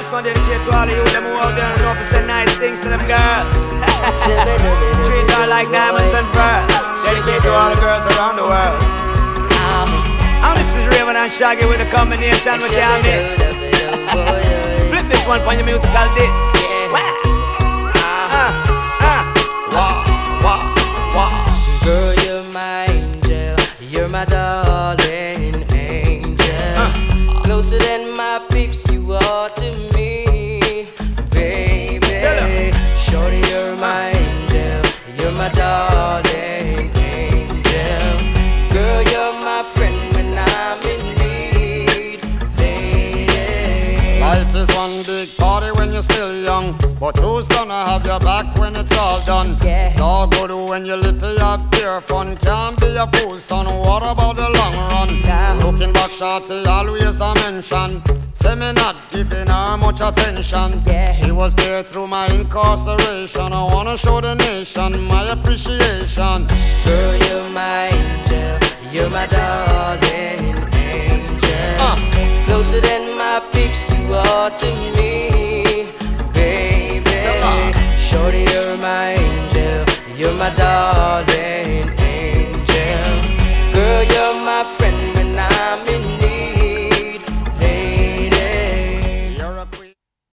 this one dedicated to all of you them who out there and know to say nice things to them girls. Treat her like diamonds and pearls. Dedicated to all the girls around the world. And this is Raven and Shaggy with a combination with your miss. Flip this one for your musical disc. Girl, you're my angel, you're my darling angel. Closer than my peeps, you are to me, baby. Shorty, you're my angel, you're my darling angel. Girl, you're my friend when I'm in need, baby. Life is one big party when you're still young, but who's gonna have your back when it's all done? Yeah. It's all good when you live for your pure fun. Can't be a fool, son, what about the long run? Nah. Looking back, shorty, always a mention. Say me not giving her much attention. Yeah. She was there through my incarceration. I wanna show the nation my appreciation. Girl, you're my angel, you're my darling angel. Closer than my peeps, you are to me, baby. Shorty, you're my angel, you're my darling